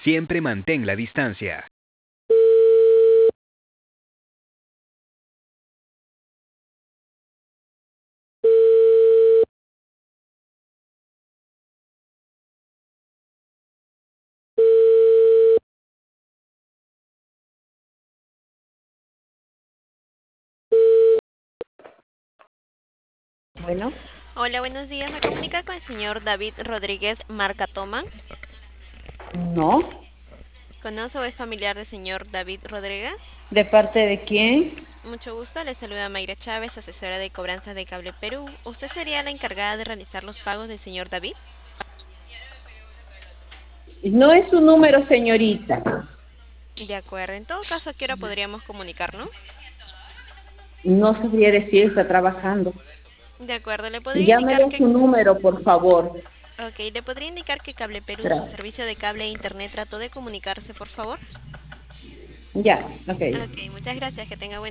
Siempre mantén la distancia. Bueno, Hola, buenos días. ¿Me comunica con el señor David Rodríguez Marcatoma? no. ¿Conoce o es familiar del señor David Rodríguez? ¿De parte de quién? Mucho gusto, le saluda Mayra Chávez, asesora de cobranzas de Cable Perú. ¿Usted sería la encargada de realizar los pagos del señor David? No es su número, señorita. De acuerdo. En todo caso, ¿a qué hora podríamos comunicarnos? No sabría decir, está trabajando. De acuerdo. ¿Le podría Llámele indicar a que... su número, por favor. Ok, ¿le podría indicar que Cable Perú, su Gracias. servicio de cable e internet, trató de comunicarse, por favor? Ya, ok. Ok, muchas gracias. Que tenga buen